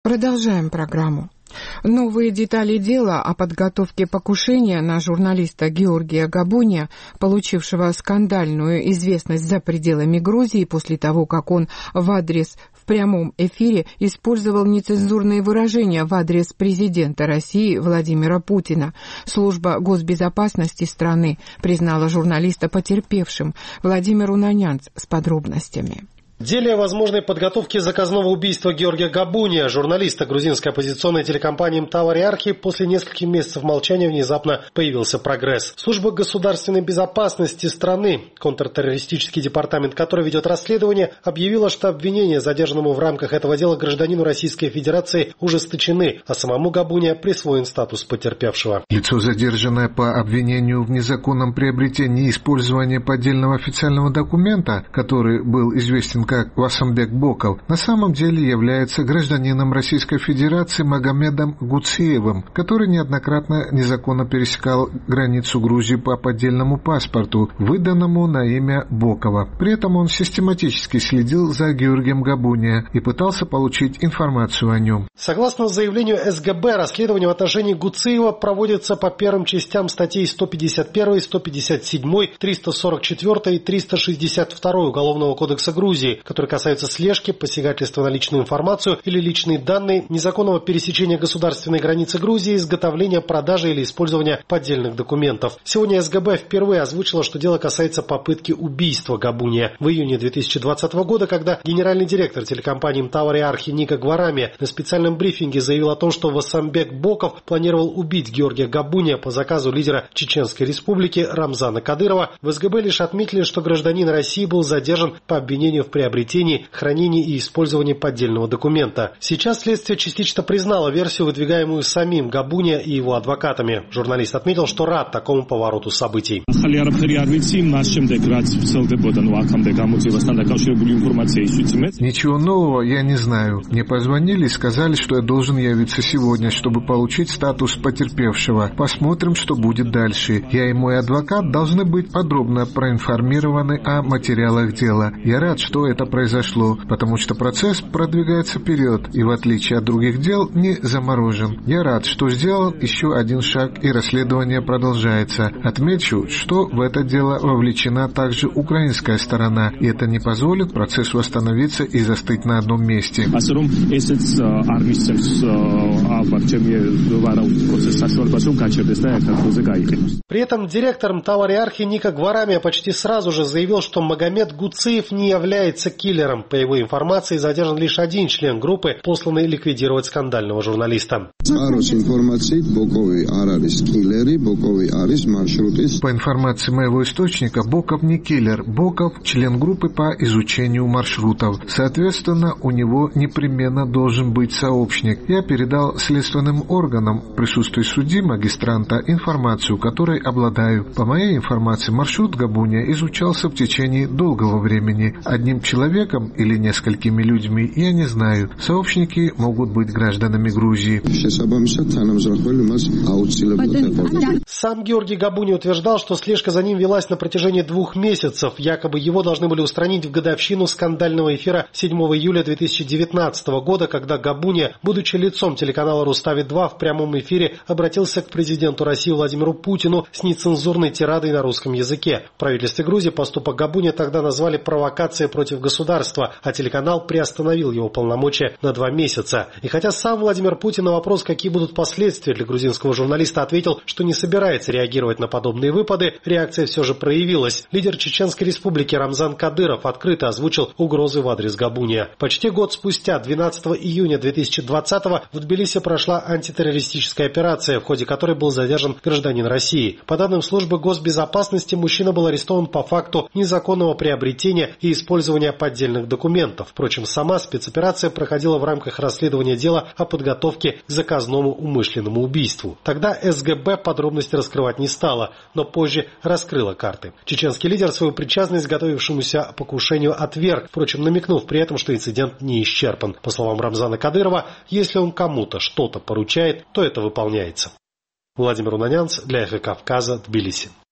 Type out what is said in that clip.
Продолжаем программу. Новые детали дела о подготовке покушения на журналиста Георгия Габуния, получившего скандальную известность за пределами Грузии после того, как он в прямом эфире использовал нецензурные выражения в адрес президента России Владимира Путина. Служба госбезопасности страны признала журналиста потерпевшим. Владимир Унанянц с подробностями. В деле о возможной подготовке заказного убийства Георгия Габуния, журналиста грузинской оппозиционной телекомпании МТАВАРИ Архи, после нескольких месяцев молчания внезапно появился прогресс. Служба государственной безопасности страны, контртеррористический департамент, который ведет расследование, объявила, что обвинения задержанному в рамках этого дела гражданину Российской Федерации ужесточены, а самому Габуния присвоен статус потерпевшего. Лицо, задержанное по обвинению в незаконном приобретении и использовании поддельного официального документа, который был известен как Васамбек Боков, на самом деле является гражданином Российской Федерации Магомедом Гуциевым, который неоднократно незаконно пересекал границу Грузии по поддельному паспорту, выданному на имя Бокова. При этом он систематически следил за Георгием Габуния и пытался получить информацию о нем. Согласно заявлению СГБ, расследование в отношении Гуциева проводится по первым частям статей 151, 157, 344 и 362 Уголовного кодекса Грузии, которые касаются слежки, посягательства на личную информацию или личные данные, незаконного пересечения государственной границы Грузии, изготовления, продажи или использования поддельных документов. Сегодня СГБ впервые озвучила, что дело касается попытки убийства Габуния. В июне 2020 года, когда генеральный директор телекомпании МТАВАРИ Архи Ника Гварами на специальном брифинге заявил о том, что Васамбек Боков планировал убить Георгия Габуния по заказу лидера Чеченской Республики Рамзана Кадырова, в СГБ лишь отметили, что гражданин России был задержан по обвинению в приобретении, хранении и использовании поддельного документа. Сейчас следствие частично признало версию, выдвигаемую самим Габуния и его адвокатами. Журналист отметил, что рад такому повороту событий. Ничего нового я не знаю. Мне позвонили и сказали, что я должен явиться сегодня, чтобы получить статус потерпевшего. Посмотрим, что будет дальше. Я и мой адвокат должны быть подробно проинформированы о материалах дела. Я рад, что это произошло, потому что процесс продвигается вперед и, в отличие от других дел, не заморожен. Я рад, что сделал еще один шаг и расследование продолжается. Отмечу, что в это дело вовлечена также украинская сторона, и это не позволит процессу остановиться и застыть на одном месте. При этом директор МТАВАРИ Архи Ника Гварами почти сразу же заявил, что Магомед Гуциев не является киллером. По его информации, задержан лишь один член группы, посланный ликвидировать скандального журналиста. По информации моего источника, Боков не киллер. Боков – член группы по изучению маршрутов. Соответственно, у него непременно должен быть сообщник. Я передал следственным органам в присутствии судьи, магистранта, информацию, которой обладаю. По моей информации, маршрут Габуния изучался в течение долгого времени. Одним человеком или несколькими людьми, я не знаю. Сообщники могут быть гражданами Грузии. Сам Георгий Габуний утверждал, что слежка за ним велась на протяжении 2 месяцев. Якобы его должны были устранить в годовщину скандального эфира 7 июля 2019 года, когда Габуния, будучи лицом телеканала «Рустави-2», в прямом эфире обратился к президенту России Владимиру Путину с нецензурной тирадой на русском языке. В правительстве Грузии поступок Габуния тогда назвали провокацией против государства, а телеканал приостановил его полномочия на 2 месяца. И хотя сам Владимир Путин на вопрос, какие будут последствия для грузинского журналиста, ответил, что не собирается реагировать на подобные выпады, реакция все же проявилась. Лидер Чеченской Республики Рамзан Кадыров открыто озвучил угрозы в адрес Габуния. Почти год спустя, 12 июня 2020-го, в Тбилиси прошла антитеррористическая операция, в ходе которой был задержан гражданин России. По данным службы госбезопасности, мужчина был арестован по факту незаконного приобретения и использования поддельных документов. Впрочем, сама спецоперация проходила в рамках расследования дела о подготовке к заказному умышленному убийству. Тогда СГБ подробности раскрывать не стала, но позже раскрыла карты. Чеченский лидер свою причастность к готовившемуся покушению отверг, впрочем, намекнув при этом, что инцидент не исчерпан. По словам Рамзана Кадырова, если он кому-то что-то поручает, то это выполняется. Владимир Унанянц для Эхо Кавказа, Тбилиси.